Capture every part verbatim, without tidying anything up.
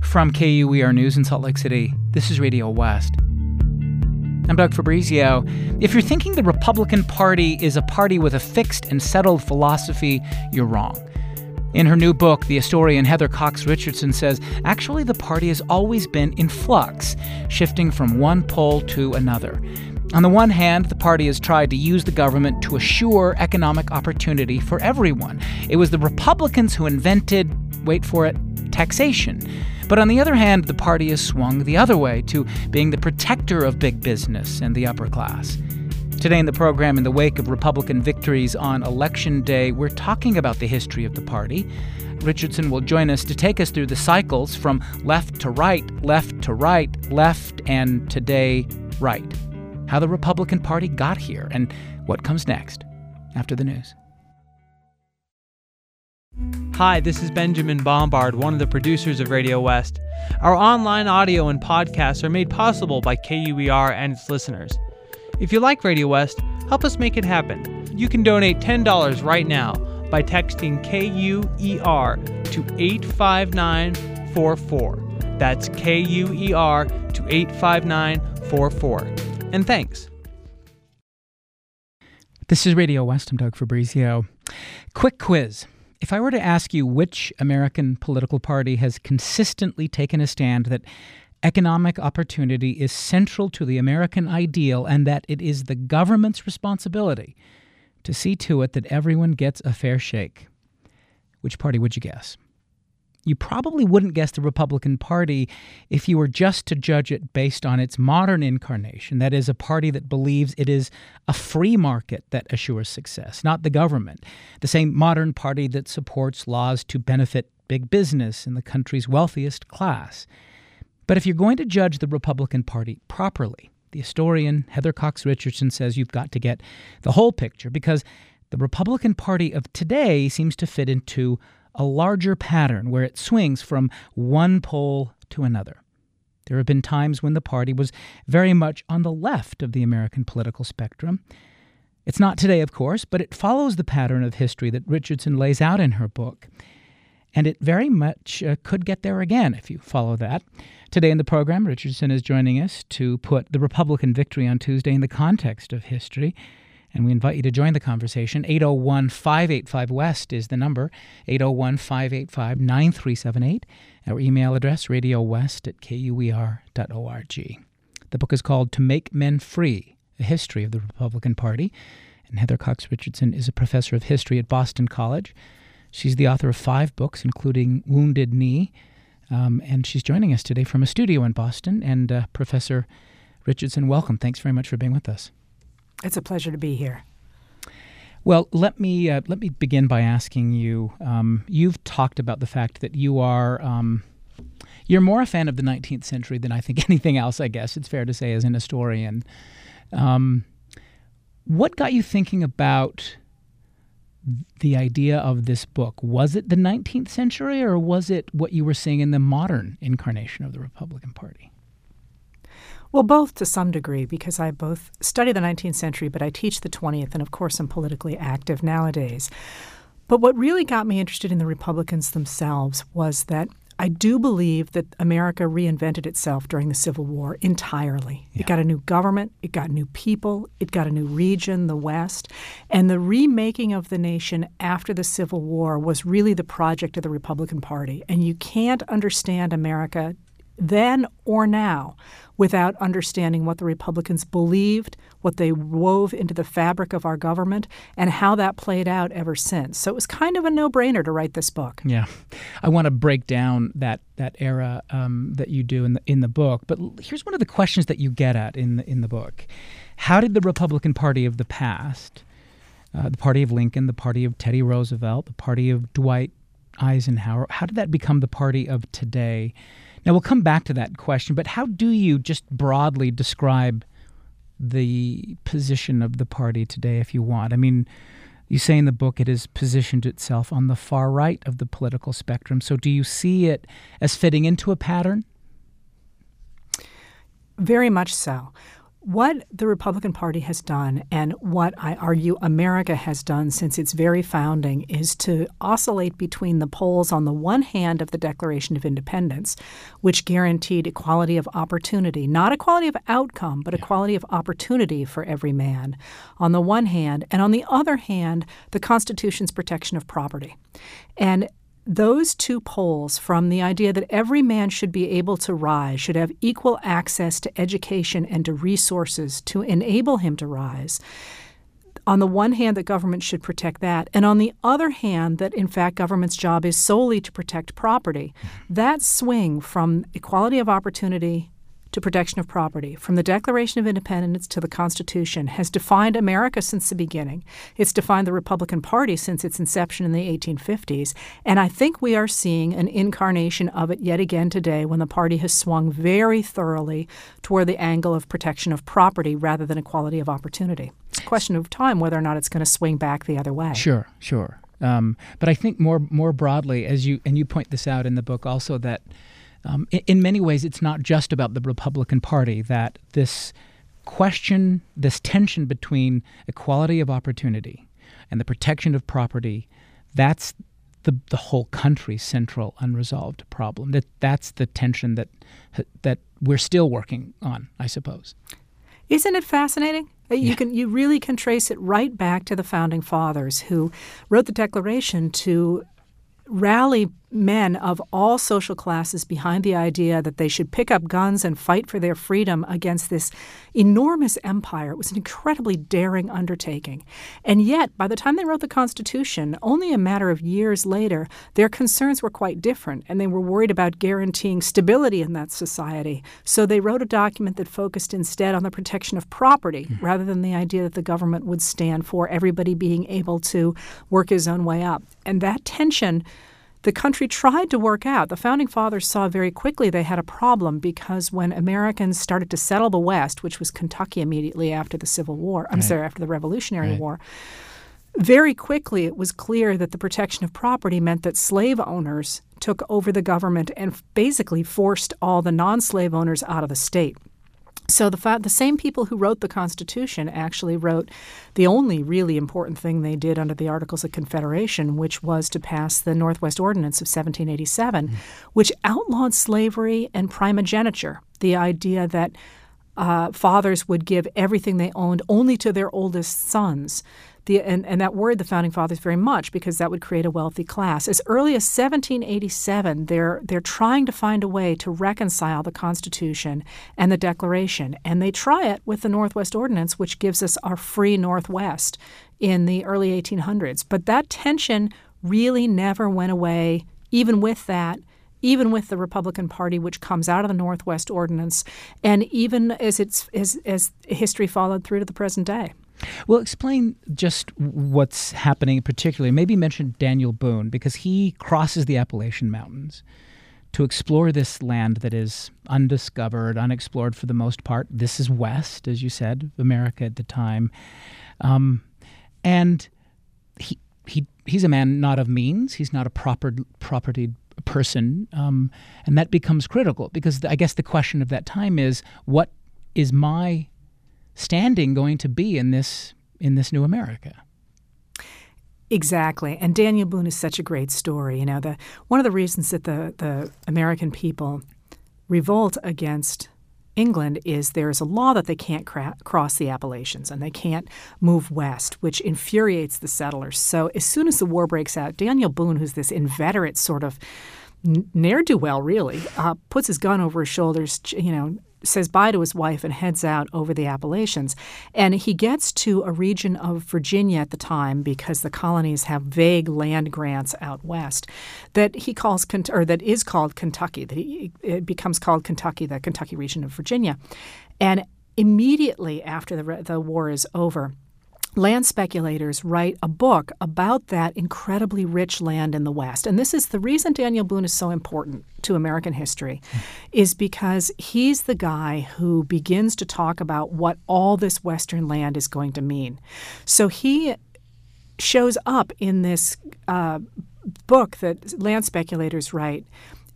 From K U E R News in Salt Lake City, this is Radio West. I'm Doug Fabrizio. If you're thinking the Republican Party is a party with a fixed and settled philosophy, you're wrong. In her new book, the historian Heather Cox Richardson says, actually the party has always been in flux, shifting from one pole to another. On the one hand, the party has tried to use the government to assure economic opportunity for everyone. It was the Republicans who invented, wait for it, taxation. But on the other hand, the party has swung the other way to being the protector of big business and the upper class. Today in the program, in the wake of Republican victories on Election Day, we're talking about the history of the party. Richardson will join us to take us through the cycles from left to right, left to right, left, and today, right. How the Republican Party got here and what comes next after the news. Hi, this is Benjamin Bombard, one of the producers of Radio West. Our online audio and podcasts are made possible by K U E R and its listeners. If you like Radio West, help us make it happen. You can donate ten dollars right now by texting K U E R to eight five nine four four. That's K U E R to eight five nine four four. And thanks. This is Radio West. I'm Doug Fabrizio. Quick quiz. If I were to ask you which American political party has consistently taken a stand that economic opportunity is central to the American ideal and that it is the government's responsibility to see to it that everyone gets a fair shake, which party would you guess? You probably wouldn't guess the Republican Party if you were just to judge it based on its modern incarnation, that is, a party that believes it is a free market that assures success, not the government, the same modern party that supports laws to benefit big business and the country's wealthiest class. But if you're going to judge the Republican Party properly, the historian Heather Cox Richardson says you've got to get the whole picture because the Republican Party of today seems to fit into a larger pattern where it swings from one pole to another. There have been times when the party was very much on the left of the American political spectrum. It's not today, of course, but it follows the pattern of history that Richardson lays out in her book. And it very much uh, could get there again if you follow that. Today in the program, Richardson is joining us to put the Republican victory on Tuesday in the context of history. And we invite you to join the conversation. eight oh one, five eight five, West is the number, eight oh one, five eight five, nine three seven eight. Our email address, radiowest at K U E R dot org. The book is called To Make Men Free, A History of the Republican Party. And Heather Cox Richardson is a professor of history at Boston College. She's the author of five books, including Wounded Knee. Um, and she's joining us today from a studio in Boston. And uh, Professor Richardson, welcome. Thanks very much for being with us. It's a pleasure to be here. Well, let me uh, let me begin by asking you. Um, you've talked about the fact that you are um, you're more a fan of the nineteenth century than I think anything else. I guess it's fair to say, as an historian. Um, what got you thinking about the idea of this book? Was it the nineteenth century, or was it what you were seeing in the modern incarnation of the Republican Party? Well, both to some degree, because I both study the nineteenth century, but I teach the twentieth, and of course I'm politically active nowadays. But what really got me interested in the Republicans themselves was that I do believe that America reinvented itself during the Civil War entirely. Yeah. It got a new government, it got new people, it got a new region, the West, and the remaking of the nation after the Civil War was really the project of the Republican Party. And you can't understand America then or now without understanding what the Republicans believed, what they wove into the fabric of our government, and how that played out ever since. So it was kind of a no-brainer to write this book. Yeah. I want to break down that that era um, that you do in the in the book. But here's one of the questions that you get at in the, in the book. How did the Republican Party of the past, uh, the party of Lincoln, the party of Teddy Roosevelt, the party of Dwight Eisenhower, how did that become the party of today? Now, we'll come back to that question, but how do you just broadly describe the position of the party today, if you want? I mean, you say in the book it has positioned itself on the far right of the political spectrum. So do you see it as fitting into a pattern? Very much so. What the Republican Party has done, and what I argue America has done since its very founding, is to oscillate between the poles on the one hand of the Declaration of Independence, which guaranteed equality of opportunity, not equality of outcome, but equality of opportunity for every man, on the one hand, and on the other hand, the Constitution's protection of property. And those two poles, from the idea that every man should be able to rise, should have equal access to education and to resources to enable him to rise, on the one hand, that government should protect that, and on the other hand, that in fact government's job is solely to protect property. That swing from equality of opportunity to protection of property, from the Declaration of Independence to the Constitution, has defined America since the beginning. It's defined the Republican Party since its inception in the eighteen fifties. And I think we are seeing an incarnation of it yet again today, when the party has swung very thoroughly toward the angle of protection of property rather than equality of opportunity. It's a question of time whether or not it's going to swing back the other way. Sure, sure. Um, but I think more more broadly, as you and you point this out in the book also, that Um, in, in many ways, it's not just about the Republican Party, that this question, this tension between equality of opportunity and the protection of property, that's the the whole country's central unresolved problem. That that's the tension that that we're still working on, I suppose. Isn't it fascinating? You Yeah. can you really can trace it right back to the Founding Fathers, who wrote the Declaration to rally men of all social classes behind the idea that they should pick up guns and fight for their freedom against this enormous empire. It was an incredibly daring undertaking. And yet, by the time they wrote the Constitution, only a matter of years later, their concerns were quite different, and they were worried about guaranteeing stability in that society. So they wrote a document that focused instead on the protection of property, mm-hmm. rather than the idea that the government would stand for everybody being able to work his own way up. And that tension, the country tried to work out. The Founding Fathers saw very quickly they had a problem, because when Americans started to settle the West, which was Kentucky immediately after the Civil War, I'm right. sorry, after the Revolutionary right. War, very quickly it was clear that the protection of property meant that slave owners took over the government and basically forced all the non-slave owners out of the state. So the fa- the same people who wrote the Constitution actually wrote the only really important thing they did under the Articles of Confederation, which was to pass the Northwest Ordinance of seventeen eighty-seven, mm. which outlawed slavery and primogeniture, the idea that uh, fathers would give everything they owned only to their oldest sons. The, and, and that worried the Founding Fathers very much, because that would create a wealthy class. As early as seventeen eighty-seven, they're they're trying to find a way to reconcile the Constitution and the Declaration. And they try it with the Northwest Ordinance, which gives us our free Northwest in the early eighteen hundreds. But that tension really never went away, even with that, even with the Republican Party, which comes out of the Northwest Ordinance, and even as it's as, as history followed through to the present day. Well, explain just what's happening particularly. Maybe mention Daniel Boone, because he crosses the Appalachian Mountains to explore this land that is undiscovered, unexplored for the most part. This is West, as you said, America at the time. Um, and he he he's a man not of means. He's not a proper property person. Um, and that becomes critical, because I guess the question of that time is, what is my standing going to be in this in this new America? Exactly. And Daniel Boone is such a great story. You know, the one of the reasons that the, the American people revolt against England is there is a law that they can't cra- cross the Appalachians and they can't move west, which infuriates the settlers. So as soon as the war breaks out, Daniel Boone, who's this inveterate sort of ne'er-do-well, really, uh, puts his gun over his shoulders, you know, says bye to his wife and heads out over the Appalachians. And he gets to a region of Virginia at the time, because the colonies have vague land grants out west, that he calls, or that is called Kentucky, that he, it becomes called Kentucky, the Kentucky region of Virginia. And immediately after the, the war is over, land speculators write a book about that incredibly rich land in the West. And this is the reason Daniel Boone is so important to American history, is because he's the guy who begins to talk about what all this Western land is going to mean. So he shows up in this uh, book that land speculators write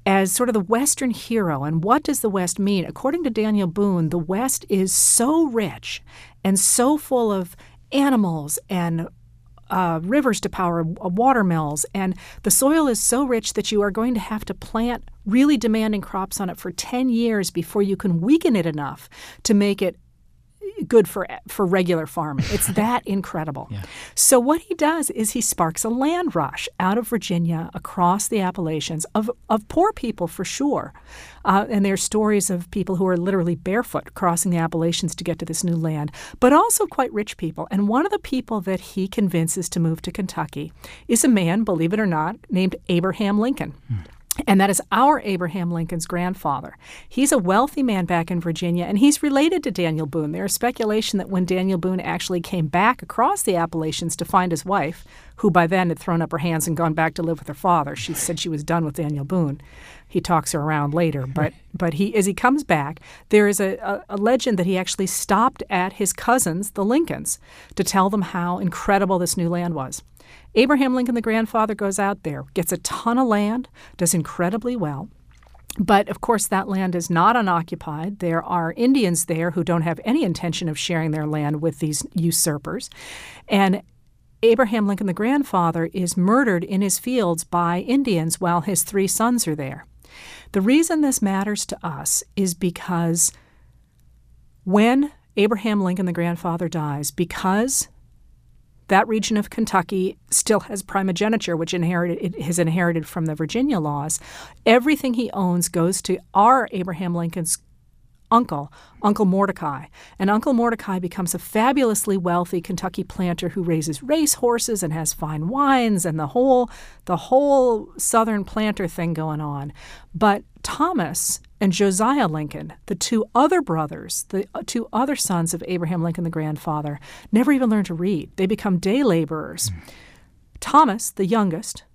as sort of the Western hero. And what does the West mean? According to Daniel Boone, the West is so rich and so full of animals and uh, rivers to power uh, water mills, and the soil is so rich that you are going to have to plant really demanding crops on it for ten years before you can weaken it enough to make it good for for regular farming. It's that incredible. Yeah. So what he does is he sparks a land rush out of Virginia across the Appalachians of, of poor people for sure. Uh, and there are stories of people who are literally barefoot crossing the Appalachians to get to this new land, but also quite rich people. And one of the people that he convinces to move to Kentucky is a man, believe it or not, named Abraham Lincoln. Hmm. And that is our Abraham Lincoln's grandfather. He's a wealthy man back in Virginia, and he's related to Daniel Boone. There is speculation that when Daniel Boone actually came back across the Appalachians to find his wife, who by then had thrown up her hands and gone back to live with her father, she said she was done with Daniel Boone. He talks her around later, but but he as he comes back, there is a, a, a legend that he actually stopped at his cousins, the Lincolns, to tell them how incredible this new land was. Abraham Lincoln, the grandfather, goes out there, gets a ton of land, does incredibly well. But, of course, that land is not unoccupied. There are Indians there who don't have any intention of sharing their land with these usurpers. And Abraham Lincoln, the grandfather, is murdered in his fields by Indians while his three sons are there. The reason this matters to us is because when Abraham Lincoln, the grandfather, dies, because that region of Kentucky still has primogeniture, which inherited it has inherited from the Virginia laws. Everything he owns goes to our Abraham Lincoln's uncle, Uncle Mordecai. And Uncle Mordecai becomes a fabulously wealthy Kentucky planter who raises race horses and has fine wines and the whole the whole Southern planter thing going on. But Thomas and Josiah Lincoln, the two other brothers, the two other sons of Abraham Lincoln, the grandfather, never even learn to read. They become day laborers. Mm. Thomas, the youngest,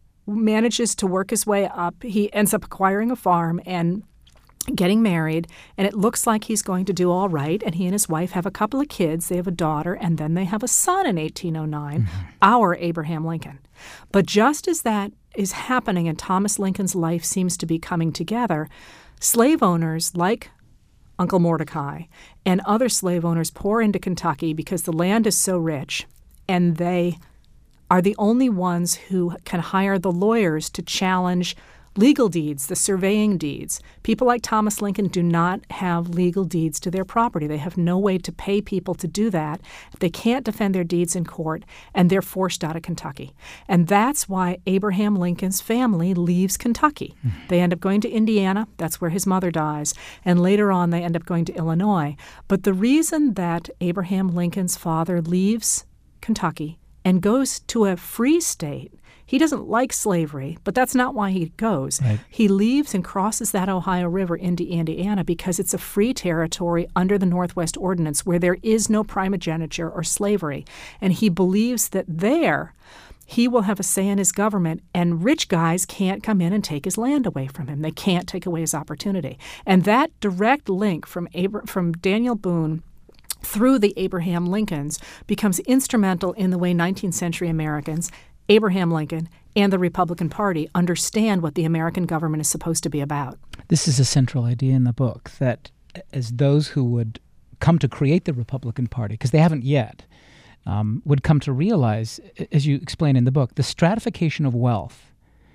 manages to work his way up. He ends up acquiring a farm and getting married, and it looks like he's going to do all right. And he and his wife have a couple of kids. They have a daughter, and then they have a son in eighteen oh nine, mm-hmm. our Abraham Lincoln. But just as that is happening and Thomas Lincoln's life seems to be coming together, slave owners like Uncle Mordecai and other slave owners pour into Kentucky because the land is so rich, and they are the only ones who can hire the lawyers to challenge legal deeds, the surveying deeds. People like Thomas Lincoln do not have legal deeds to their property. They have no way to pay people to do that. They can't defend their deeds in court, and they're forced out of Kentucky. And that's why Abraham Lincoln's family leaves Kentucky. Mm. They end up going to Indiana. That's where his mother dies. And later on, they end up going to Illinois. But the reason that Abraham Lincoln's father leaves Kentucky and goes to a free state, he doesn't like slavery, but that's not why he goes. Right. He leaves and crosses that Ohio River into Indiana because it's a free territory under the Northwest Ordinance where there is no primogeniture or slavery. And he believes that there he will have a say in his government, and rich guys can't come in and take his land away from him. They can't take away his opportunity. And that direct link from Abra- from Daniel Boone through the Abraham Lincolns becomes instrumental in the way nineteenth century Americans, Abraham Lincoln, and the Republican Party understand what the American government is supposed to be about. This is a central idea in the book, that as those who would come to create the Republican Party, because they haven't yet, um, would come to realize, as you explain in the book, the stratification of wealth,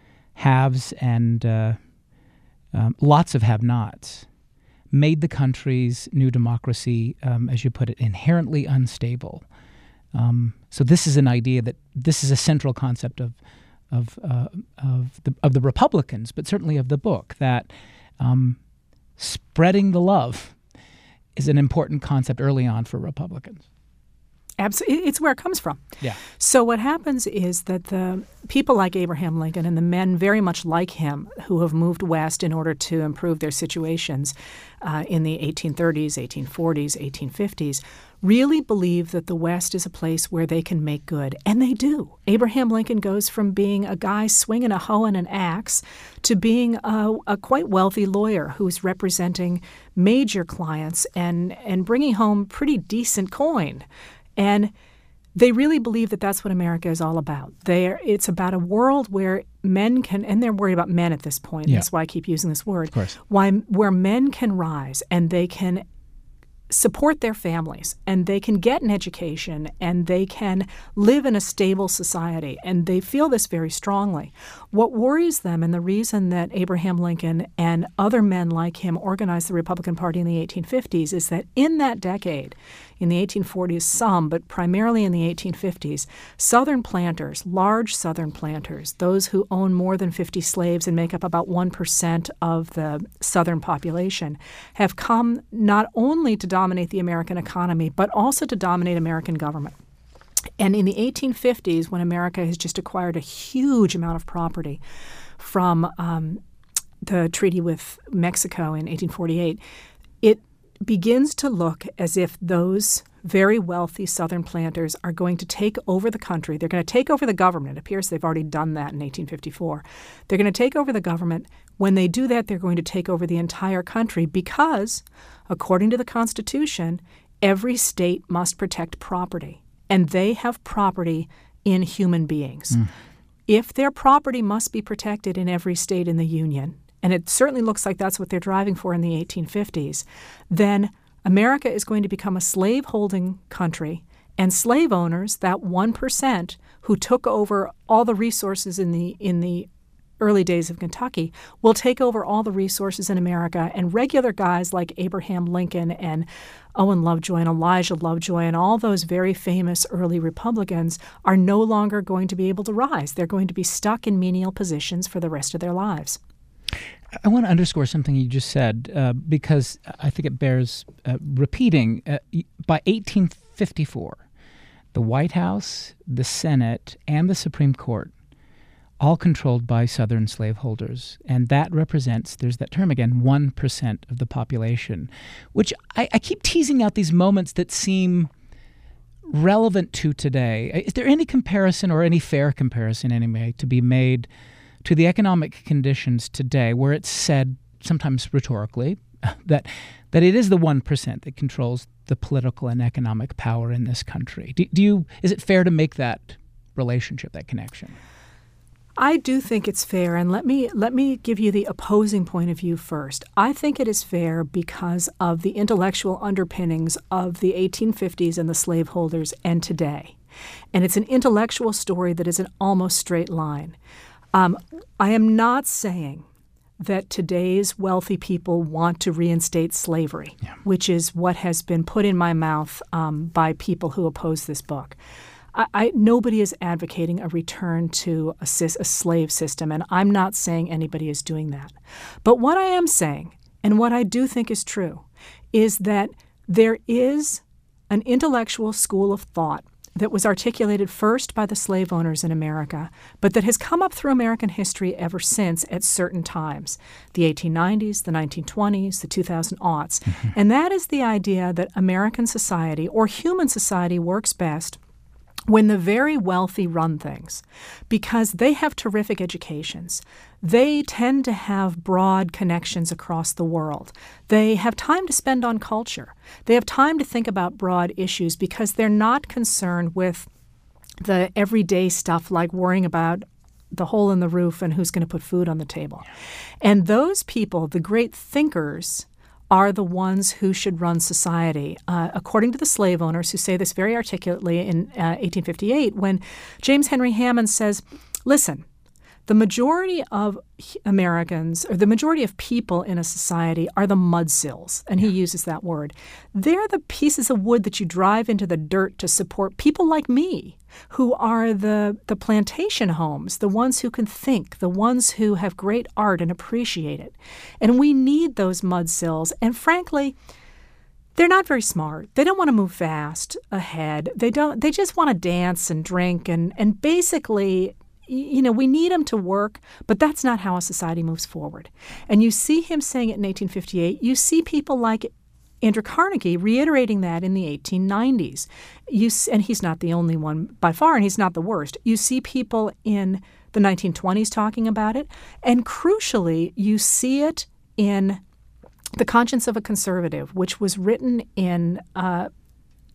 haves and uh, um, lots of have-nots, made the country's new democracy, um, as you put it, inherently unstable. Um, so this is an idea that this is a central concept of of uh, of the of the Republicans, but certainly of the book, that um, spreading the love is an important concept early on for Republicans. Absolutely. It's where it comes from. Yeah. So what happens is that the people like Abraham Lincoln and the men very much like him who have moved west in order to improve their situations uh, in the eighteen thirties, eighteen forties, eighteen fifties really believe that the West is a place where they can make good. And they do. Abraham Lincoln goes from being a guy swinging a hoe and an axe to being a, a quite wealthy lawyer who's representing major clients and, and bringing home pretty decent coin. And they really believe that that's what America is all about. They're, it's about a world where men can, and they're worried about men at this point. Yeah. That's why I keep using this word. Of course. Why, where men can rise and they can support their families and they can get an education and they can live in a stable society, and they feel this very strongly. What worries them, and the reason that Abraham Lincoln and other men like him organized the Republican Party in the eighteen fifties, is that in that decade, in the eighteen forties some, but primarily in the eighteen fifties, Southern planters, large Southern planters, those who own more than fifty slaves and make up about one percent of the Southern population, have come not only to dominate the American economy, but also to dominate American government. And in the eighteen fifties, when America has just acquired a huge amount of property from um, the treaty with Mexico in eighteen forty-eight, it begins to look as if those very wealthy Southern planters are going to take over the country. They're going to take over the government. It appears they've already done that in eighteen fifty-four. They're going to take over the government. When they do that, they're going to take over the entire country because, according to the Constitution, every state must protect property, and they have property in human beings. Mm. If their property must be protected in every state in the Union, and it certainly looks like that's what they're driving for in the eighteen fifties, then America is going to become a slave-holding country, and slave owners, that one percent who took over all the resources in the in the early days of Kentucky, will take over all the resources in America, and regular guys like Abraham Lincoln and Owen Lovejoy and Elijah Lovejoy and all those very famous early Republicans are no longer going to be able to rise. They're going to be stuck in menial positions for the rest of their lives. I want to underscore something you just said uh, because I think it bears uh, repeating. Uh, by eighteen fifty-four, the White House, the Senate, and the Supreme Court all controlled by Southern slaveholders. And that represents, there's that term again, one percent of the population, which I, I keep teasing out these moments that seem relevant to today. Is there any comparison or any fair comparison anyway to be made to the economic conditions today where it's said, sometimes rhetorically, that that it is the one percent that controls the political and economic power in this country? Do, do you, is it fair to make that relationship, that connection? I do think it's fair, and let me let me give you the opposing point of view first. I think it is fair because of the intellectual underpinnings of the eighteen fifties and the slaveholders and today. And it's an intellectual story that is an almost straight line. Um, I am not saying that today's wealthy people want to reinstate slavery, yeah. which is what has been put in my mouth um, by people who oppose this book. I, I, nobody is advocating a return to a, a slave system, and I'm not saying anybody is doing that. But what I am saying, and what I do think is true, is that there is an intellectual school of thought that was articulated first by the slave owners in America, but that has come up through American history ever since at certain times, the eighteen nineties, the nineteen twenties, the two thousand aughts. Mm-hmm. And that is the idea that American society, or human society, works best when the very wealthy run things, because they have terrific educations. They tend to have broad connections across the world. They have time to spend on culture. They have time to think about broad issues because they're not concerned with the everyday stuff like worrying about the hole in the roof and who's going to put food on the table. And those people, the great thinkers, are the ones who should run society. Uh, according to the slave owners, who say this very articulately in uh, eighteen fifty-eight, when James Henry Hammond says, listen, the majority of Americans, or the majority of people in a society, are the mudsills, and he uses that word. They're the pieces of wood that you drive into the dirt to support people like me, who are the, the plantation homes, the ones who can think, the ones who have great art and appreciate it. And we need those mudsills. And frankly, they're not very smart. They don't want to move fast ahead. They don't. They just want to dance and drink and and basically, you know, we need them to work, but that's not how a society moves forward. And you see him saying it in eighteen fifty-eight. You see people like Andrew Carnegie reiterating that in the eighteen nineties. You, and he's not the only one by far, and he's not the worst. You see people in the nineteen twenties talking about it. And crucially, you see it in The Conscience of a Conservative, which was written in uh,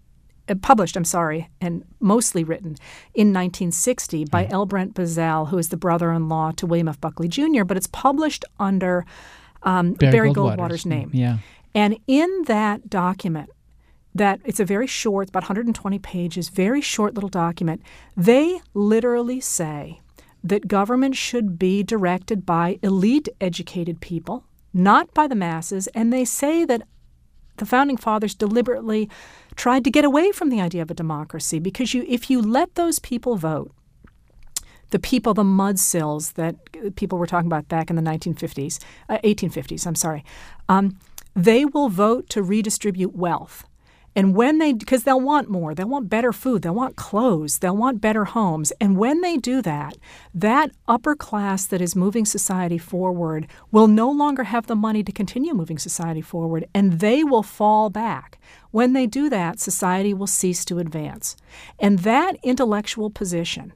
uh, published, I'm sorry, and mostly written in nineteen sixty by L. Brent Bozell, who is the brother-in-law to William F. Buckley Junior, but it's published under um, Barry, Barry Goldwater's, Goldwater's name. Yeah. And in that document, that it's a very short, about one hundred twenty pages, very short little document, they literally say that government should be directed by elite educated people, not by the masses, and they say that the Founding Fathers deliberately tried to get away from the idea of a democracy because you, if you let those people vote, the people, the mudsills that people were talking about back in the nineteen fifties, uh, eighteen fifties, I'm sorry, um, they will vote to redistribute wealth. And when they, because they'll want more, they'll want better food, they'll want clothes, they'll want better homes. And when they do that, that upper class that is moving society forward will no longer have the money to continue moving society forward, and they will fall back. When they do that, society will cease to advance. And that intellectual position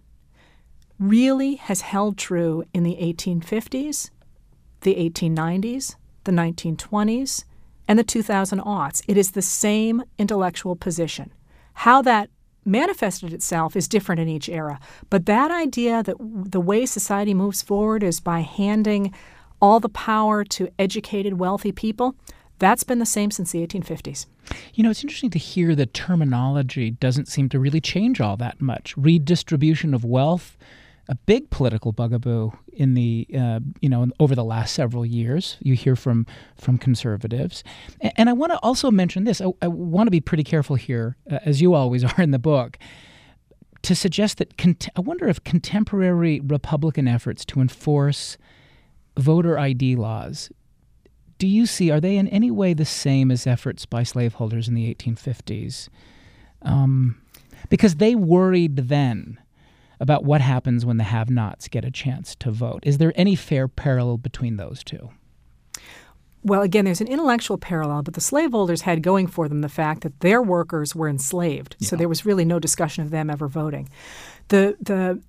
really has held true in the eighteen fifties, the eighteen nineties, the nineteen twenties, and the two thousand aughts. It is the same intellectual position. How that manifested itself is different in each era. But that idea that the way society moves forward is by handing all the power to educated, wealthy people, that's been the same since the eighteen fifties. You know, it's interesting to hear the terminology doesn't seem to really change all that much. Redistribution of wealth, a big political bugaboo in the uh, you know over the last several years. You hear from from conservatives, and, and I want to also mention this. I, I want to be pretty careful here, uh, as you always are in the book, to suggest that cont- I wonder if contemporary Republican efforts to enforce voter I D laws, do you see, are they in any way the same as efforts by slaveholders in the eighteen fifties? Um, because they worried then about what happens when the have-nots get a chance to vote. Is there any fair parallel between those two? Well, again, there's an intellectual parallel, but the slaveholders had going for them the fact that their workers were enslaved, yeah. So there was really no discussion of them ever voting. The the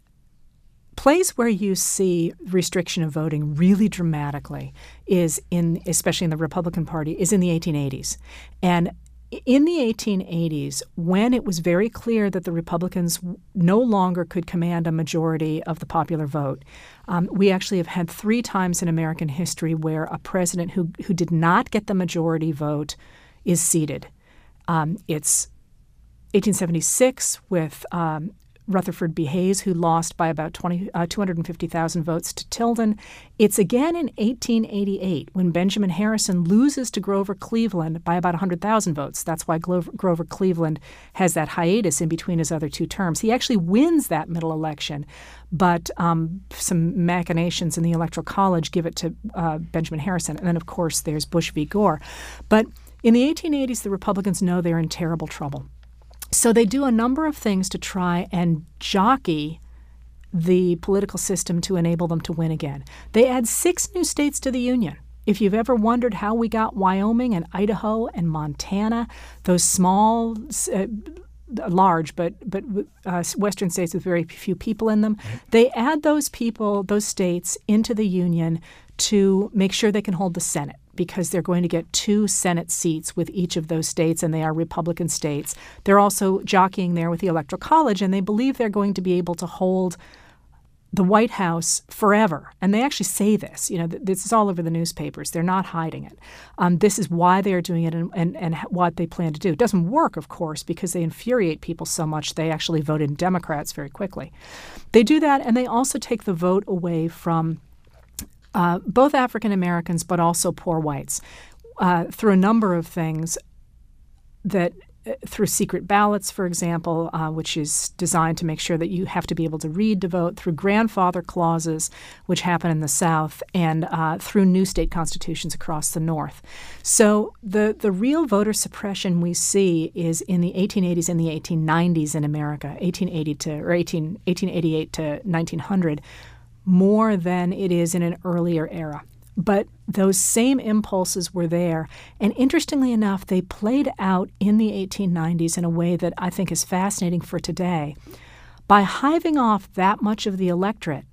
place where you see restriction of voting really dramatically is in, especially in the Republican Party, is in the eighteen eighties. And in the eighteen eighties, when it was very clear that the Republicans no longer could command a majority of the popular vote, um, we actually have had three times in American history where a president who, who did not get the majority vote is seated. Um, it's eighteen seventy-six with um, Rutherford B. Hayes, who lost by about twenty, uh, two hundred fifty thousand votes to Tilden. It's again in eighteen eighty-eight when Benjamin Harrison loses to Grover Cleveland by about one hundred thousand votes. That's why Grover, Grover Cleveland has that hiatus in between his other two terms. He actually wins that middle election, but um, some machinations in the Electoral College give it to uh, Benjamin Harrison. And then, of course, there's Bush v. Gore. But in the eighteen eighties, the Republicans know they're in terrible trouble. So they do a number of things to try and jockey the political system to enable them to win again. They add six new states to the Union. If you've ever wondered how we got Wyoming and Idaho and Montana, those small, uh, large, but but uh, western states with very few people in them, they add those people, those states, into the Union to make sure they can hold the Senate, because they're going to get two Senate seats with each of those states, and they are Republican states. They're also jockeying there with the Electoral College, and they believe they're going to be able to hold the White House forever. And they actually say this. You know, this is all over the newspapers. They're not hiding it. Um, this is why they are doing it and, and, and what they plan to do. It doesn't work, of course, because they infuriate people so much they actually vote in Democrats very quickly. They do that, and they also take the vote away from Uh, both African Americans, but also poor whites, uh, through a number of things that, uh, through secret ballots, for example, uh, which is designed to make sure that you have to be able to read to vote, through grandfather clauses, which happen in the South, and uh, through new state constitutions across the North. So the, the real voter suppression we see is in the eighteen eighties and the eighteen nineties in America, eighteen eighty to or eighteen, eighteen eighty-eight to nineteen hundred. More than it is in an earlier era. But those same impulses were there. And interestingly enough, they played out in the eighteen nineties in a way that I think is fascinating for today. By hiving off that much of the electorate,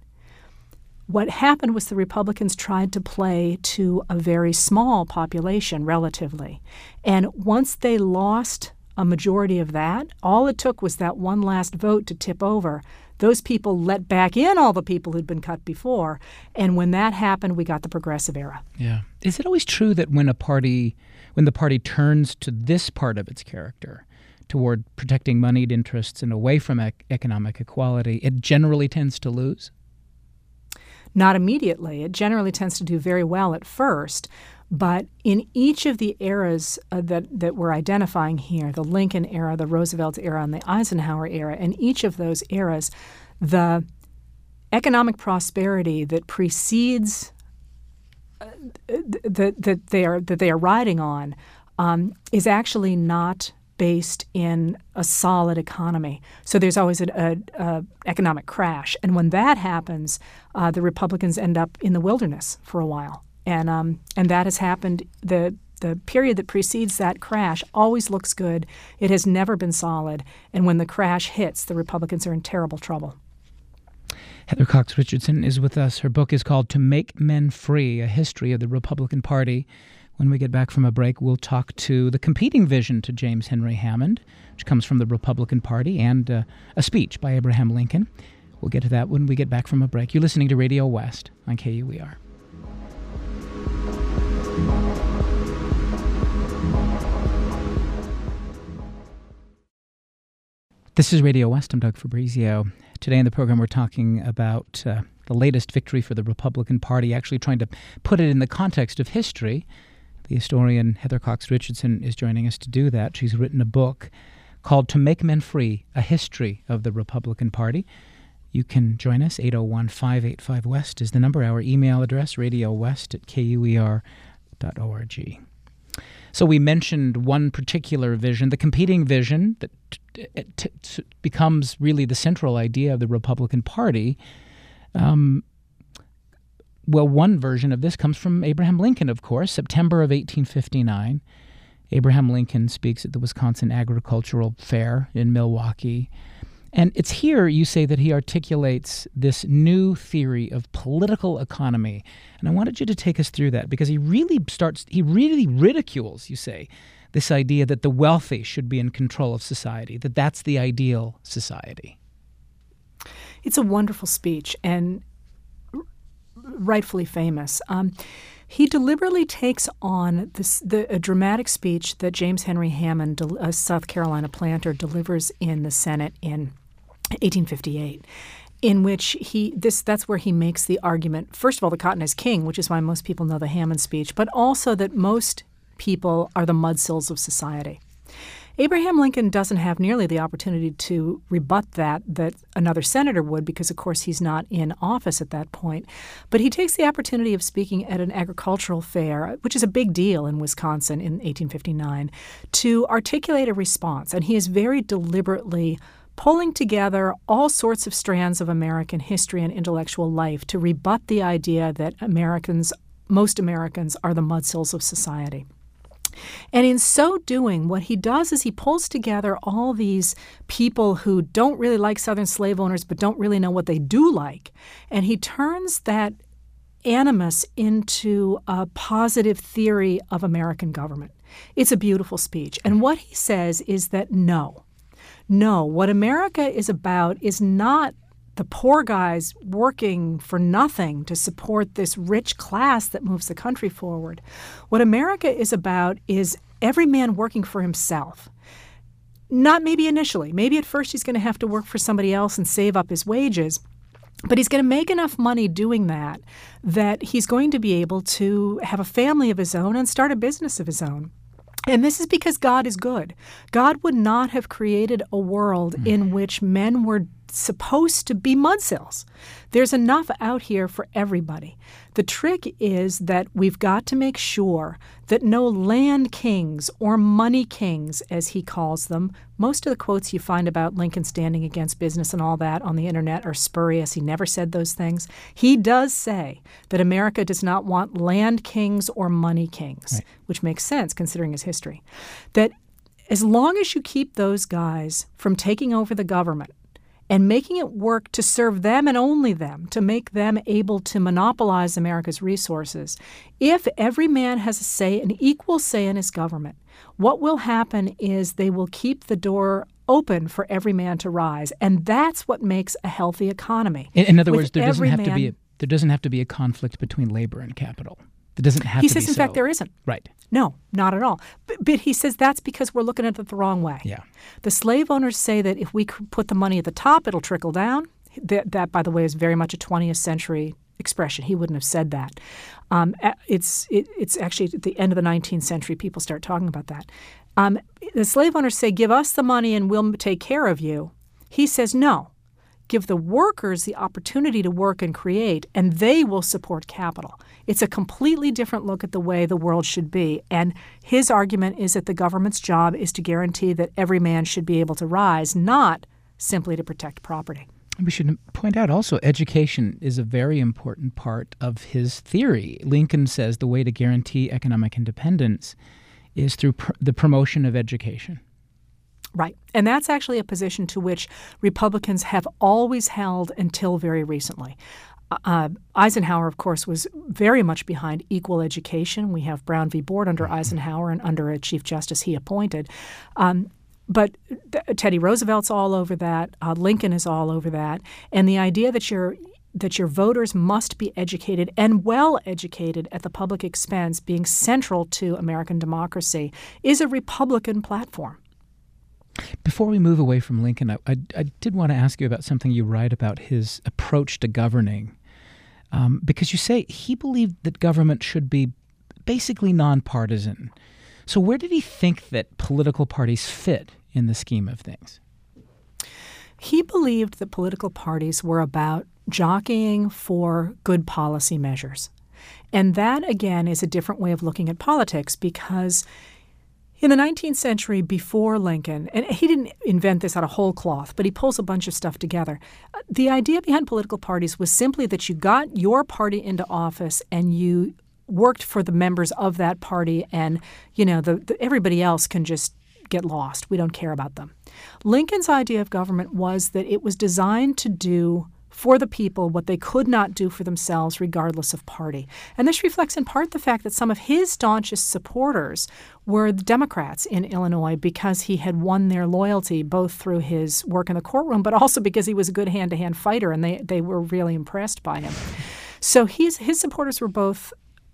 what happened was the Republicans tried to play to a very small population relatively. And once they lost a majority of that. All it took was that one last vote to tip over. Those people let back in all the people who'd been cut before. And when that happened, we got the progressive era. Yeah. Is it always true that when a party, when the party turns to this part of its character, toward protecting moneyed interests and away from ec- economic equality, it generally tends to lose? Not immediately. It generally tends to do very well at first. But in each of the eras uh, that, that we're identifying here, the Lincoln era, the Roosevelt era, and the Eisenhower era, in each of those eras, the economic prosperity that precedes uh, that, that, they are, that they are riding on um, is actually not based in a solid economy. So there's always an economic crash. And when that happens, uh, the Republicans end up in the wilderness for a while. And um, and that has happened. The the period that precedes that crash always looks good. It has never been solid. And when the crash hits, the Republicans are in terrible trouble. Heather Cox Richardson is with us. Her book is called To Make Men Free, A History of the Republican Party. When we get back from a break, we'll talk to the competing vision to James Henry Hammond, which comes from the Republican Party, and uh, a speech by Abraham Lincoln. We'll get to that when we get back from a break. You're listening to Radio West on K U E R. This is Radio West. I'm Doug Fabrizio. Today in the program, we're talking about uh, the latest victory for the Republican Party, actually trying to put it in the context of history. The historian Heather Cox Richardson is joining us to do that. She's written a book called To Make Men Free, A History of the Republican Party. You can join us. eight oh one, five eight five, West is the number. Our email address, radiowest at K U E R dot org. So we mentioned one particular vision, the competing vision that t- t- t- becomes really the central idea of the Republican Party. Um, well, one version of this comes from Abraham Lincoln, of course, September of eighteen fifty-nine. Abraham Lincoln speaks at the Wisconsin Agricultural Fair in Milwaukee. And it's here, you say, that he articulates this new theory of political economy. And I wanted you to take us through that because he really starts, he really ridicules, you say, this idea that the wealthy should be in control of society, that that's the ideal society. It's a wonderful speech and rightfully famous. Um, he deliberately takes on this, the, a dramatic speech that James Henry Hammond, a South Carolina planter, delivers in the Senate in eighteen fifty-eight, in which he this that's where he makes the argument, first of all, the cotton is king, which is why most people know the Hammond speech, but also that most people are the mudsills of society. Abraham Lincoln doesn't have nearly the opportunity to rebut that that another senator would because, of course, he's not in office at that point. But he takes the opportunity of speaking at an agricultural fair, which is a big deal in Wisconsin in eighteen fifty-nine, to articulate a response. And he is very deliberately pulling together all sorts of strands of American history and intellectual life to rebut the idea that Americans, most Americans, are the mudsills of society. And in so doing, what he does is he pulls together all these people who don't really like Southern slave owners but don't really know what they do like. And he turns that animus into a positive theory of American government. It's a beautiful speech. And what he says is that no, no, what America is about is not the poor guys working for nothing to support this rich class that moves the country forward. What America is about is every man working for himself. Not maybe initially. Maybe at first he's going to have to work for somebody else and save up his wages. But he's going to make enough money doing that that he's going to be able to have a family of his own and start a business of his own. And this is because God is good. God would not have created a world mm. in which men were supposed to be mudsills. There's enough out here for everybody. The trick is that we've got to make sure that no land kings or money kings, as he calls them. Most of the quotes you find about Lincoln standing against business and all that on the internet are spurious. He never said those things. He does say that America does not want land kings or money kings, right, which makes sense considering his history. That as long as you keep those guys from taking over the government and making it work to serve them and only them, to make them able to monopolize America's resources. If every man has a say, an equal say in his government, what will happen is they will keep the door open for every man to rise, and that's what makes a healthy economy. In, in other With words, there doesn't have man, to be a, there doesn't have to be a conflict between labor and capital. It doesn't have he to says, be in so. fact, there isn't. Right. No, not at all. But, but he says that's because we're looking at it the wrong way. Yeah. The slave owners say that if we put the money at the top, it'll trickle down. That, that by the way, is very much a twentieth century expression. He wouldn't have said that. Um, it's it, it's actually at the end of the nineteenth century people start talking about that. Um, the slave owners say, give us the money and we'll take care of you. He says, no. Give the workers the opportunity to work and create, and they will support capital. It's a completely different look at the way the world should be. And his argument is that the government's job is to guarantee that every man should be able to rise, not simply to protect property. We should point out also education is a very important part of his theory. Lincoln says the way to guarantee economic independence is through pr- the promotion of education. Right. And that's actually a position to which Republicans have always held until very recently. Uh, Eisenhower, of course, was very much behind equal education. We have Brown v. Board under Eisenhower and under a Chief Justice he appointed. Um, but th- Teddy Roosevelt's all over that. Uh, Lincoln is all over that. And the idea that you're that your voters must be educated and well educated at the public expense, being central to American democracy, is a Republican platform. Before we move away from Lincoln, I, I, I did want to ask you about something you write about his approach to governing, um, because you say he believed that government should be basically nonpartisan. So where did he think that political parties fit in the scheme of things? He believed that political parties were about jockeying for good policy measures. And that, again, is a different way of looking at politics, because in the nineteenth century, before Lincoln, and he didn't invent this out of whole cloth, but he pulls a bunch of stuff together. The idea behind political parties was simply that you got your party into office and you worked for the members of that party, and you know the, the, everybody else can just get lost. We don't care about them. Lincoln's idea of government was that it was designed to do for the people what they could not do for themselves regardless of party. And this reflects in part the fact that some of his staunchest supporters were the Democrats in Illinois, because he had won their loyalty both through his work in the courtroom, but also because he was a good hand-to-hand fighter, and they, they were really impressed by him. So he's, his supporters were both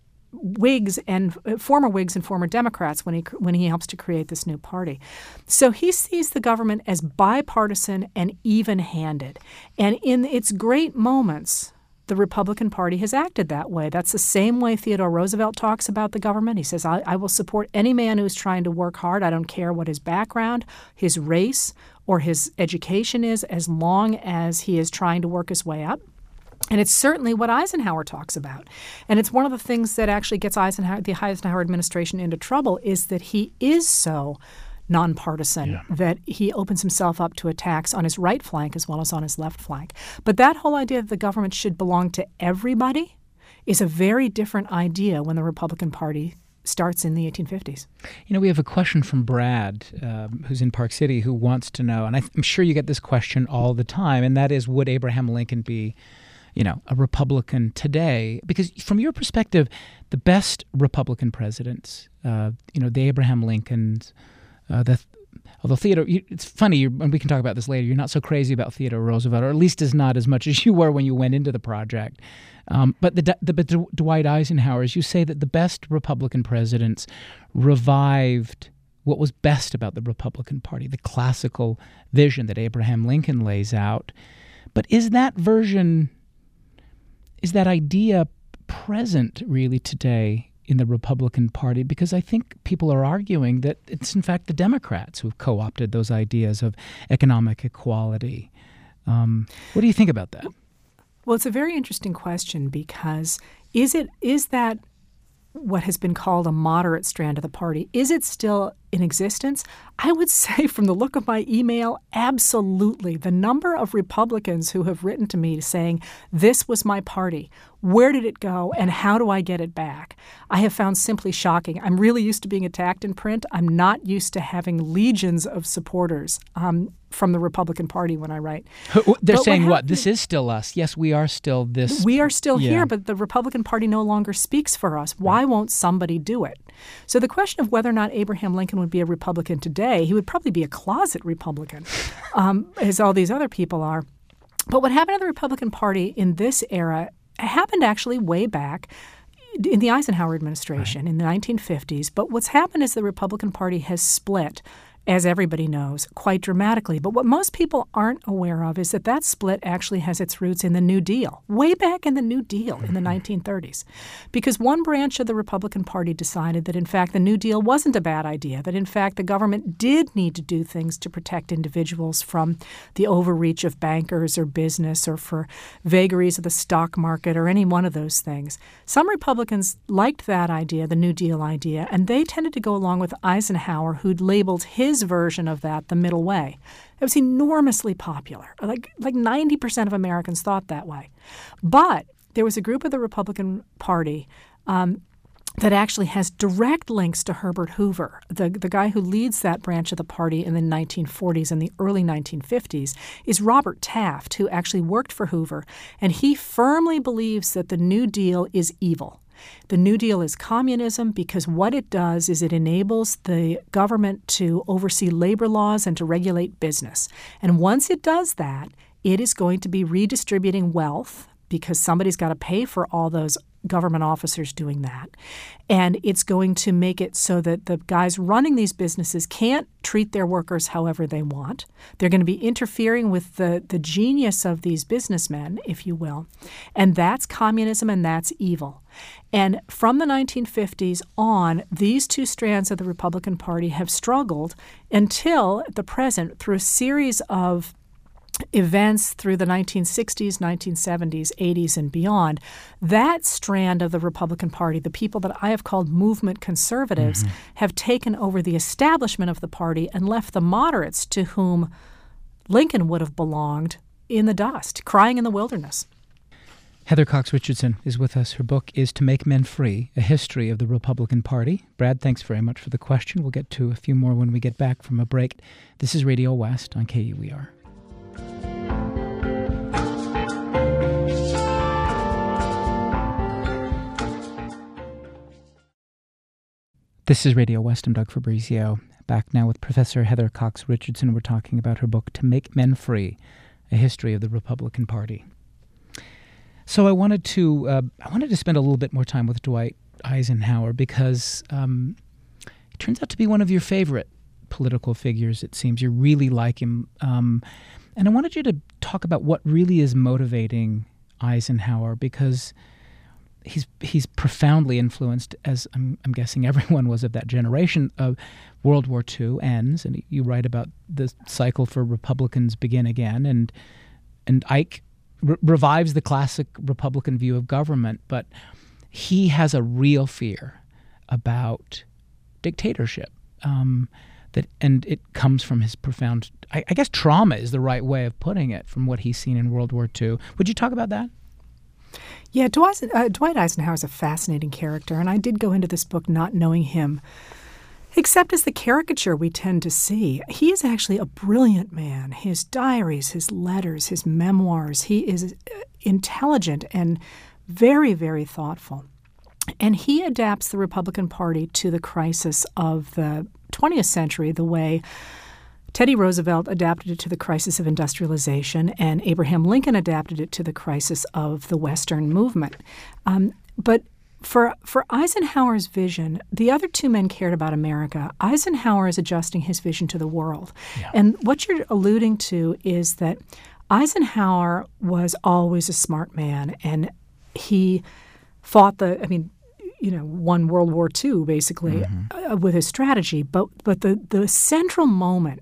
Whigs and uh, former Whigs and former Democrats when he when he helps to create this new party. So he sees the government as bipartisan and even-handed. And in its great moments, the Republican Party has acted that way. That's the same way Theodore Roosevelt talks about the government. He says, I, I will support any man who's trying to work hard. I don't care what his background, his race, or his education is, as long as he is trying to work his way up. And it's certainly what Eisenhower talks about. And it's one of the things that actually gets Eisenhower, the Eisenhower administration into trouble, is that he is so nonpartisan yeah. that he opens himself up to attacks on his right flank as well as on his left flank. But that whole idea that the government should belong to everybody is a very different idea when the Republican Party starts in the eighteen fifties. You know, we have a question from Brad, um, who's in Park City, who wants to know, and I th- I'm sure you get this question all the time, and that is, would Abraham Lincoln be you know, a Republican today? Because from your perspective, the best Republican presidents, uh, you know, the Abraham Lincolns, uh, the although Theodore, it's funny, and we can talk about this later, you're not so crazy about Theodore Roosevelt, or at least is not as much as you were when you went into the project. Um, but the, the but Dwight Eisenhower, as you say, that the best Republican presidents revived what was best about the Republican Party, the classical vision that Abraham Lincoln lays out. But is that version... Is that idea present really today in the Republican Party? Because I think people are arguing that it's in fact the Democrats who've co-opted those ideas of economic equality. Um, what do you think about that? Well, it's a very interesting question, because is it is that what has been called a moderate strand of the party? Is it still in existence? I would say from the look of my email, absolutely. The number of Republicans who have written to me saying, this was my party. Where did it go and how do I get it back? I have found simply shocking. I'm really used to being attacked in print. I'm not used to having legions of supporters um, from the Republican Party when I write. They're but saying what, what? This is still us. Yes, we are still this. We are still yeah. here, but the Republican Party no longer speaks for us. Why right. won't somebody do it? So the question of whether or not Abraham Lincoln would be a Republican today, he would probably be a closet Republican, um, as all these other people are. But what happened to the Republican Party in this era happened actually way back in the Eisenhower administration right. in the nineteen fifties. But what's happened is the Republican Party has split, as everybody knows, quite dramatically. But what most people aren't aware of is that that split actually has its roots in the New Deal, way back in the New Deal in the nineteen thirties. Because one branch of the Republican Party decided that, in fact, the New Deal wasn't a bad idea, that, in fact, the government did need to do things to protect individuals from the overreach of bankers or business or for vagaries of the stock market or any one of those things. Some Republicans liked that idea, the New Deal idea, and they tended to go along with Eisenhower, who'd labeled his version of that the middle way. It was enormously popular. Like like ninety percent of Americans thought that way. But there was a group of the Republican Party um, that actually has direct links to Herbert Hoover, the, the guy who leads that branch of the party in the nineteen forties and the early nineteen fifties, is Robert Taft, who actually worked for Hoover. And he firmly believes that the New Deal is evil. The New Deal is communism because what it does is it enables the government to oversee labor laws and to regulate business. And once it does that, it is going to be redistributing wealth because somebody's got to pay for all those government officers doing that. And it's going to make it so that the guys running these businesses can't treat their workers however they want. They're going to be interfering with the, the genius of these businessmen, if you will. And that's communism and that's evil. And from the nineteen fifties on, these two strands of the Republican Party have struggled until the present through a series of events through the nineteen sixties, nineteen seventies, eighties, and beyond. That strand of the Republican Party, the people that I have called movement conservatives, mm-hmm. have taken over the establishment of the party and left the moderates to whom Lincoln would have belonged in the dust, crying in the wilderness. Heather Cox Richardson is with us. Her book is To Make Men Free, A History of the Republican Party. Brad, thanks very much for the question. We'll get to a few more when we get back from a break. This is Radio West on K U E R. This is Radio West. I'm Doug Fabrizio. Back now with Professor Heather Cox Richardson. We're talking about her book, To Make Men Free, A History of the Republican Party. So I wanted to uh, I wanted to spend a little bit more time with Dwight Eisenhower because um, he turns out to be one of your favorite political figures, it seems. You really like him. Um, and I wanted you to talk about what really is motivating Eisenhower because he's he's profoundly influenced, as I'm, I'm guessing everyone was of that generation. Of World War Two ends, and you write about the cycle for Republicans begin again, and and Ike re- revives the classic Republican view of government, but he has a real fear about dictatorship. Um, that and it comes from his profound, I, I guess, trauma is the right way of putting it, from what he's seen in World War Two. Would you talk about that? Yeah, Dwight, uh, Dwight Eisenhower is a fascinating character, and I did go into this book not knowing him, except as the caricature we tend to see. He is actually a brilliant man. His diaries, his letters, his memoirs, he is intelligent and very, very thoughtful. And he adapts the Republican Party to the crisis of the twentieth century the way Teddy Roosevelt adapted it to the crisis of industrialization, and Abraham Lincoln adapted it to the crisis of the Western movement. Um, but for for Eisenhower's vision, the other two men cared about America. Eisenhower is adjusting his vision to the world. Yeah. And what you're alluding to is that Eisenhower was always a smart man, and he fought the, I mean, you know, won World War Two basically mm-hmm. uh, with his strategy. But but the, the central moment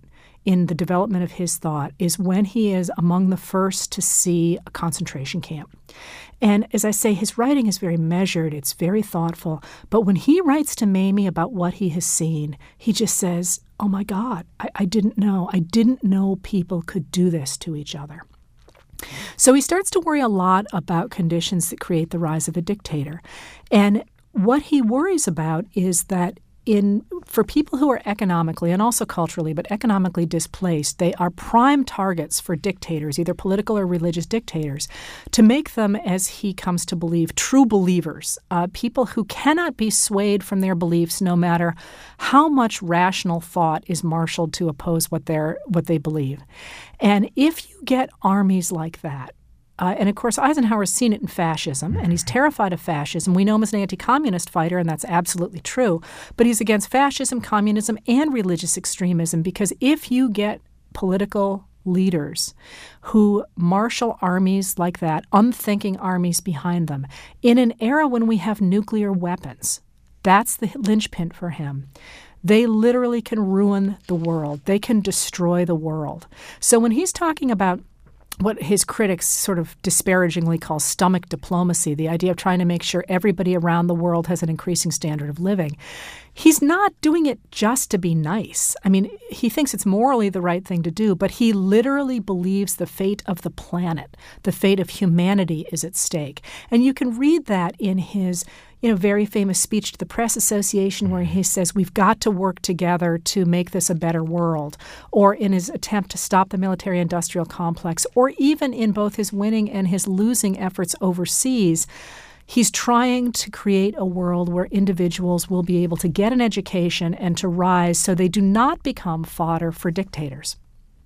in the development of his thought is when he is among the first to see a concentration camp. And as I say, his writing is very measured, it's very thoughtful. But when he writes to Mamie about what he has seen, he just says, oh my God, I, I didn't know. I didn't know people could do this to each other. So he starts to worry a lot about conditions that create the rise of a dictator. And what he worries about is that in for people who are economically and also culturally, but economically displaced, they are prime targets for dictators, either political or religious dictators, to make them, as he comes to believe, true believers, uh, people who cannot be swayed from their beliefs no matter how much rational thought is marshaled to oppose what they're what they believe. And if you get armies like that, Uh, and, of course, Eisenhower's seen it in fascism, and he's terrified of fascism. We know him as an anti-communist fighter, and that's absolutely true. But he's against fascism, communism, and religious extremism because if you get political leaders who marshal armies like that, unthinking armies behind them, in an era when we have nuclear weapons, that's the linchpin for him. They literally can ruin the world. They can destroy the world. So when he's talking about what his critics sort of disparagingly call stomach diplomacy, the idea of trying to make sure everybody around the world has an increasing standard of living, he's not doing it just to be nice. I mean, he thinks it's morally the right thing to do, but he literally believes the fate of the planet, the fate of humanity is at stake. And you can read that in his you know, very famous speech to the Press Association where he says we've got to work together to make this a better world, or in his attempt to stop the military-industrial complex, or even in both his winning and his losing efforts overseas. He's trying to create a world where individuals will be able to get an education and to rise so they do not become fodder for dictators.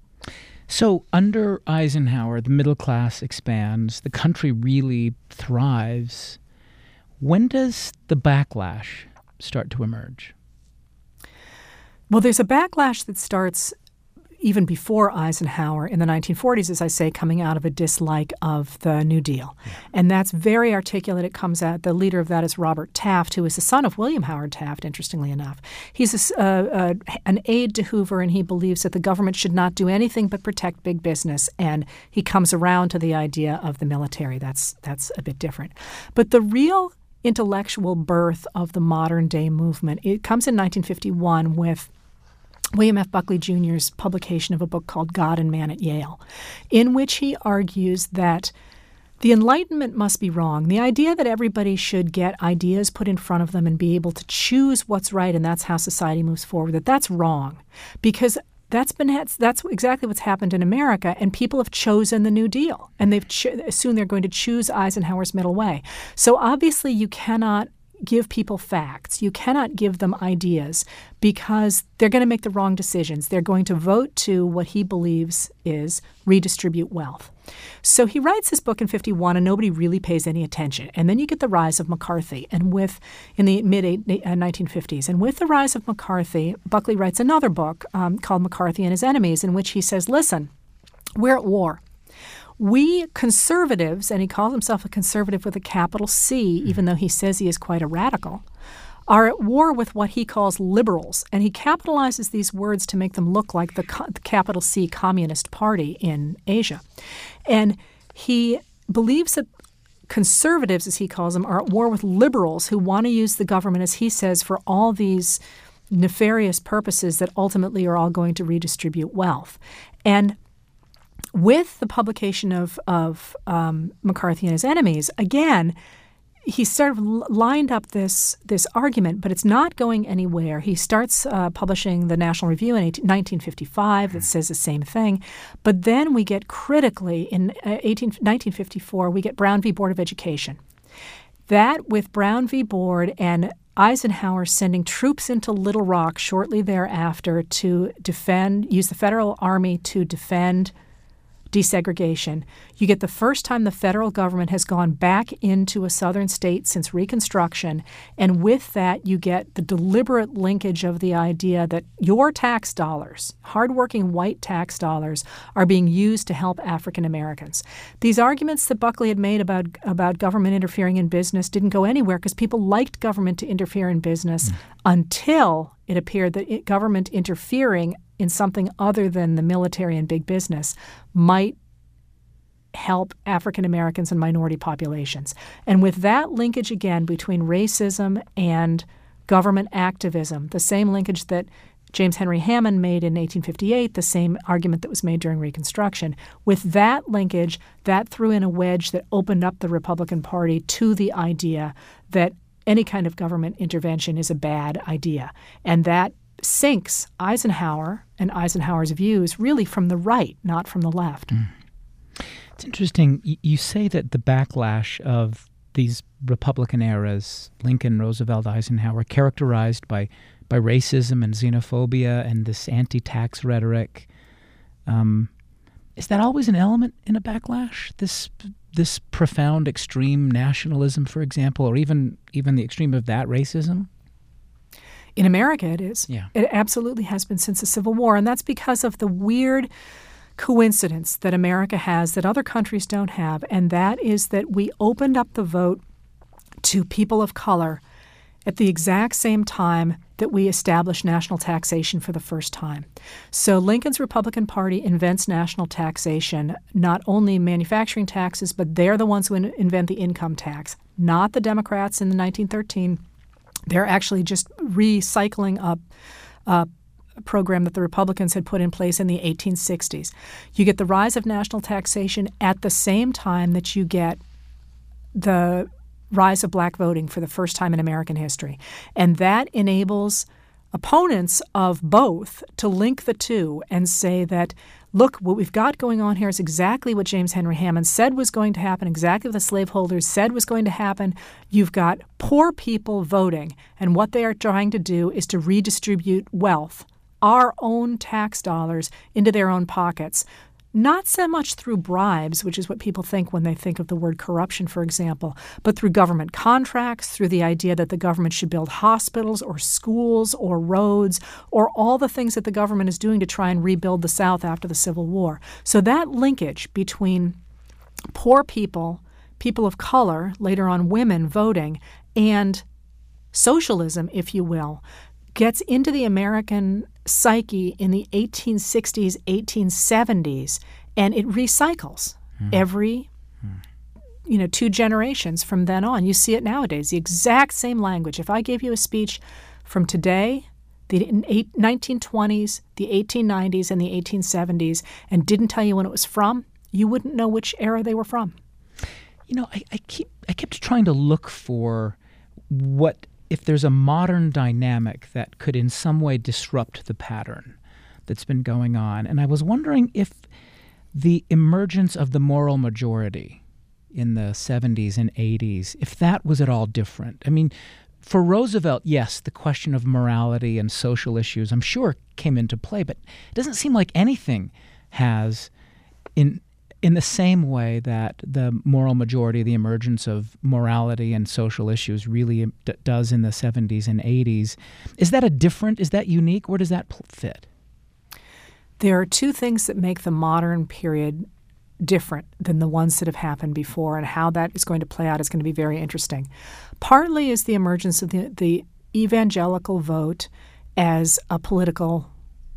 So under Eisenhower, the middle class expands, the country really thrives. When does the backlash start to emerge? Well, there's a backlash that starts even before Eisenhower in the nineteen forties, as I say, coming out of a dislike of the New Deal. Yeah. And that's very articulate. It comes out, the leader of that is Robert Taft, who is the son of William Howard Taft, interestingly enough. He's a, uh, uh, an aide to Hoover, and he believes that the government should not do anything but protect big business. And he comes around to the idea of the military. That's, that's a bit different. But the real intellectual birth of the modern-day movement, it comes in nineteen fifty-one with William F. Buckley Junior's publication of a book called God and Man at Yale, in which he argues that the Enlightenment must be wrong. The idea that everybody should get ideas put in front of them and be able to choose what's right and that's how society moves forward, that that's wrong. Because that's been that's exactly what's happened in America, and people have chosen the New Deal, and they've cho- soon they're going to choose Eisenhower's middle way. So obviously you cannot give people facts. You cannot give them ideas because they're going to make the wrong decisions. They're going to vote to what he believes is redistribute wealth. So he writes this book in fifty-one, and nobody really pays any attention. And then you get the rise of McCarthy, and with in the mid nineteen fifties. And with the rise of McCarthy, Buckley writes another book um, called McCarthy and His Enemies, in which he says, listen, we're at war. We conservatives, and he calls himself a conservative with a capital C, even though he says he is quite a radical, are at war with what he calls liberals. And he capitalizes these words to make them look like the, co- the capital C Communist Party in Asia. And he believes that conservatives, as he calls them, are at war with liberals who want to use the government, as he says, for all these nefarious purposes that ultimately are all going to redistribute wealth. And with the publication of, of um, McCarthy and His Enemies, again, he sort of lined up this this argument, but it's not going anywhere. He starts uh, publishing the National Review in nineteen fifty-five that says the same thing. But then we get critically, in nineteen fifty-four, we get Brown v. Board of Education. That, with Brown v. Board and Eisenhower sending troops into Little Rock shortly thereafter to defend, use the federal army to defend desegregation. You get the first time the federal government has gone back into a southern state since Reconstruction, and with that you get the deliberate linkage of the idea that your tax dollars, hardworking white tax dollars, are being used to help African Americans. These arguments that Buckley had made about, about government interfering in business didn't go anywhere because people liked government to interfere in business mm. until it appeared that it, government interfering in something other than the military and big business might help African Americans and minority populations. And with that linkage again between racism and government activism, the same linkage that James Henry Hammond made in eighteen fifty-eight, the same argument that was made during Reconstruction. With that linkage, that threw in a wedge that opened up the Republican Party to the idea that any kind of government intervention is a bad idea. And that sinks Eisenhower and Eisenhower's views really from the right, not from the left. Mm. It's interesting. You say that the backlash of these Republican eras, Lincoln, Roosevelt, Eisenhower, characterized by by racism and xenophobia and this anti-tax rhetoric. Um, is that always an element in a backlash? This this profound extreme nationalism, for example, or even even the extreme of that racism? In America, it is. Yeah. It absolutely has been since the Civil War, and that's because of the weird coincidence that America has that other countries don't have, and that is that we opened up the vote to people of color at the exact same time that we established national taxation for the first time. So Lincoln's Republican Party invents national taxation, not only manufacturing taxes, but they're the ones who in- invent the income tax, not the Democrats in the nineteen thirteen. They're actually just recycling up a program that the Republicans had put in place in the eighteen sixties. You get the rise of national taxation at the same time that you get the rise of black voting for the first time in American history. And that enables opponents of both to link the two and say that, look, what we've got going on here is exactly what James Henry Hammond said was going to happen, exactly what the slaveholders said was going to happen. You've got poor people voting, and what they are trying to do is to redistribute wealth, our own tax dollars, into their own pockets. Not so much through bribes, which is what people think when they think of the word corruption, for example, but through government contracts, through the idea that the government should build hospitals or schools or roads or all the things that the government is doing to try and rebuild the South after the Civil War. So that linkage between poor people, people of color, later on women voting, and socialism, if you will, gets into the American psyche in the eighteen sixties, eighteen seventies, and it recycles mm. every, mm. you know, two generations from then on. You see it nowadays, the exact same language. If I gave you a speech from today, the nineteen twenties, the eighteen nineties, and the eighteen seventies, and didn't tell you when it was from, you wouldn't know which era they were from. You know, I, I keep I kept trying to look for what if there's a modern dynamic that could in some way disrupt the pattern that's been going on. And I was wondering if the emergence of the moral majority in the seventies and eighties, if that was at all different. I mean, for Roosevelt, yes, the question of morality and social issues, I'm sure, came into play, but it doesn't seem like anything has in in the same way that the moral majority, the emergence of morality and social issues really d- does in the seventies and eighties. Is that a different, is that unique? Where does that pl- fit? There are two things that make the modern period different than the ones that have happened before, and how that is going to play out is going to be very interesting. Partly is the emergence of the, the evangelical vote as a political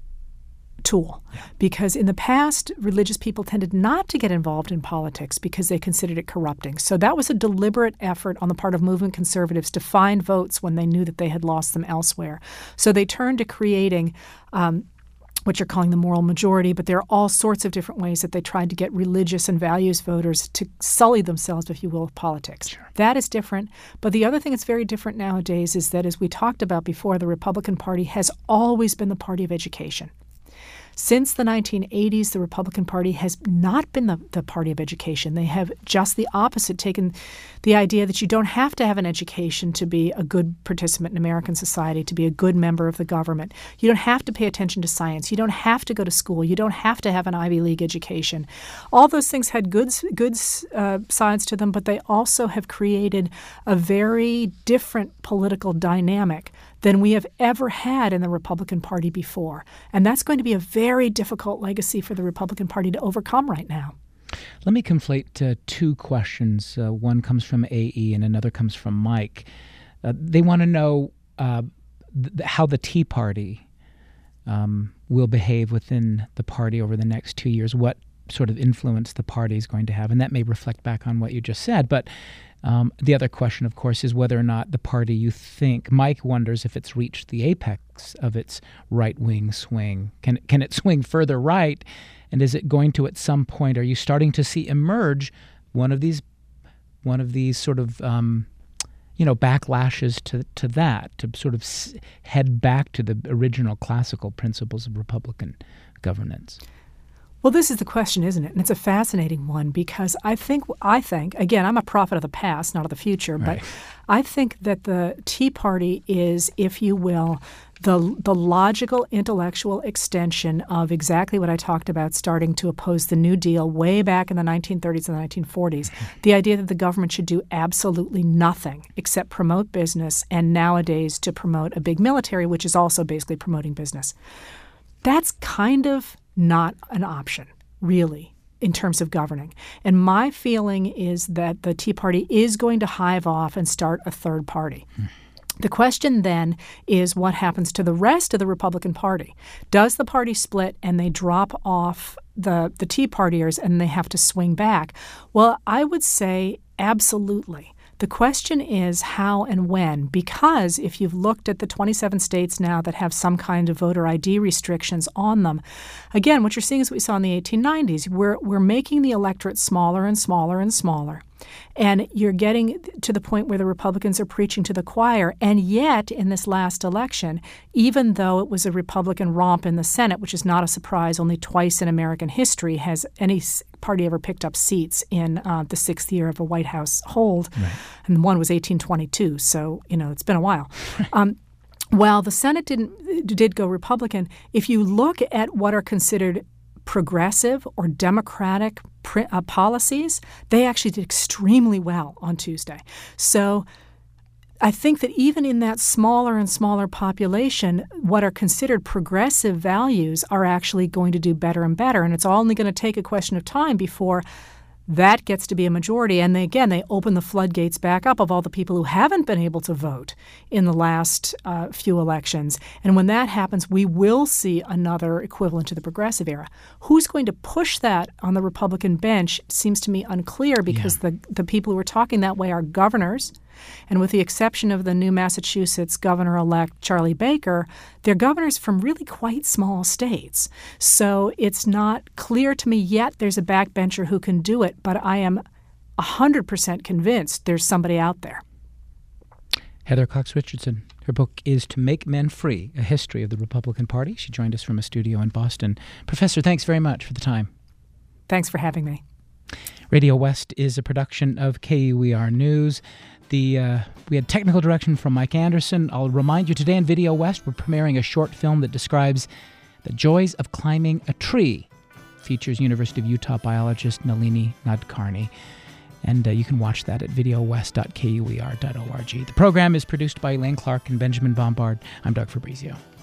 tool. Yeah. Because in the past, religious people tended not to get involved in politics because they considered it corrupting. So that was a deliberate effort on the part of movement conservatives to find votes when they knew that they had lost them elsewhere. So they turned to creating um, what you're calling the moral majority, but there are all sorts of different ways that they tried to get religious and values voters to sully themselves, if you will, with politics. Sure. That is different. But the other thing that's very different nowadays is that, as we talked about before, the Republican Party has always been the party of education. Since the nineteen eighties, the Republican Party has not been the, the party of education. They have just the opposite, taken the idea that you don't have to have an education to be a good participant in American society, to be a good member of the government. You don't have to pay attention to science. You don't have to go to school. You don't have to have an Ivy League education. All those things had good, good uh, sides to them, but they also have created a very different political dynamic than we have ever had in the Republican Party before. And that's going to be a very difficult legacy for the Republican Party to overcome right now. Let me conflate uh, two questions. Uh, one comes from A E and another comes from Mike. Uh, they want to know uh, th- how the Tea Party um, will behave within the party over the next two years, what sort of influence the party is going to have. And that may reflect back on what you just said. But um, the other question, of course, is whether or not the party you think, Mike wonders if it's reached the apex of its right-wing swing. Can, can it swing further right? And is it going to, at some point, are you starting to see emerge one of these one of these sort of, um, you know, backlashes to, to that, to sort of s- head back to the original classical principles of Republican governance? Well, this is the question, isn't it? And it's a fascinating one because I think, I think, again, I'm a prophet of the past, not of the future, Right. but I think that the Tea Party is, if you will, the the logical intellectual extension of exactly what I talked about, starting to oppose the New Deal way back in the nineteen thirties and the nineteen forties. The idea that the government should do absolutely nothing except promote business, and nowadays to promote a big military, which is also basically promoting business. That's kind of not an option, really, in terms of governing. And my feeling is that the Tea Party is going to hive off and start a third party. Hmm. The question then is what happens to the rest of the Republican Party? Does the party split and they drop off the, the Tea Partiers and they have to swing back? Well, I would say absolutely. The question is how and when, because if you've looked at the twenty-seven states now that have some kind of voter I D restrictions on them, again, what you're seeing is what we saw in the eighteen nineties. We're, we're making the electorate smaller and smaller and smaller. And you're getting to the point where the Republicans are preaching to the choir. And yet, in this last election, even though it was a Republican romp in the Senate, which is not a surprise, only twice in American history has any party ever picked up seats in uh, the sixth year of a White House hold. Right. And one was eighteen twenty-two. So, you know, it's been a while. Um, while the Senate didn't did go Republican, if you look at what are considered progressive or democratic pr- uh, policies, they actually did extremely well on Tuesday. So I think that even in that smaller and smaller population, what are considered progressive values are actually going to do better and better. And it's only going to take a question of time before that gets to be a majority. And they, again, they open the floodgates back up of all the people who haven't been able to vote in the last uh, few elections. And when that happens, we will see another equivalent to the progressive era. Who's going to push that on the Republican bench seems to me unclear because yeah. the, the people who are talking that way are governors. And with the exception of the new Massachusetts governor-elect Charlie Baker, they're governors from really quite small states. So it's not clear to me yet there's a backbencher who can do it, but I am one hundred percent convinced there's somebody out there. Heather Cox Richardson. Her book is To Make Men Free, A History of the Republican Party. She joined us from a studio in Boston. Professor, thanks very much for the time. Thanks for having me. Radio West is a production of K U E R News. The uh, we had technical direction from Mike Anderson. I'll remind you today on Video West, we're premiering a short film that describes the joys of climbing a tree. Features University of Utah biologist Nalini Nadkarni. And uh, you can watch that at video west dot k u e r dot org. The program is produced by Elaine Clark and Benjamin Bombard. I'm Doug Fabrizio.